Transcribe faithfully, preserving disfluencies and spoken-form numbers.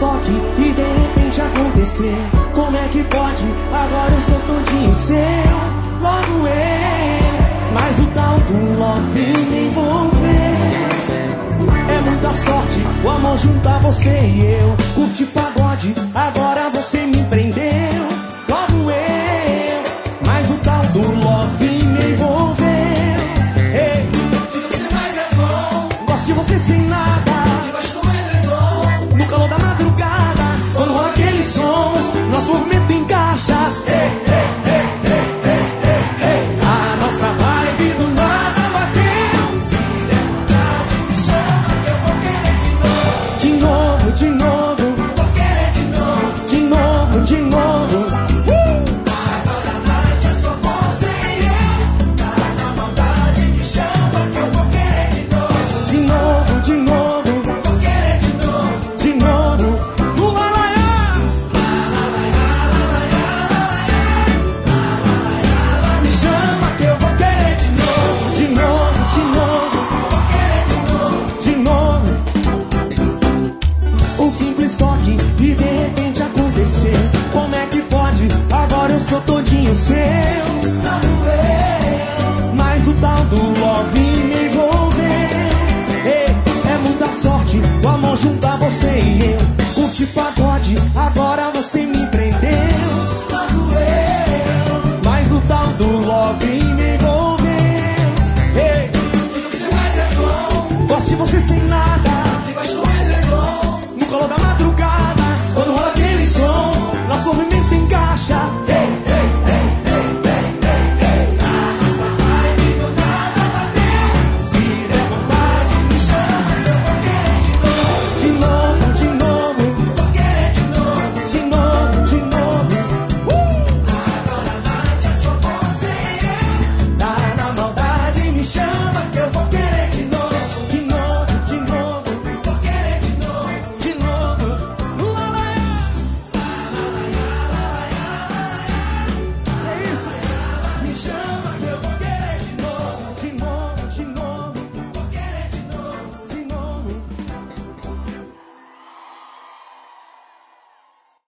toque e de repente acontecer. Como é que pode? Agora eu sou todinho seu, logo eu. Mas o tal do love me envolver. É muita sorte o amor juntar você e eu. Curte pra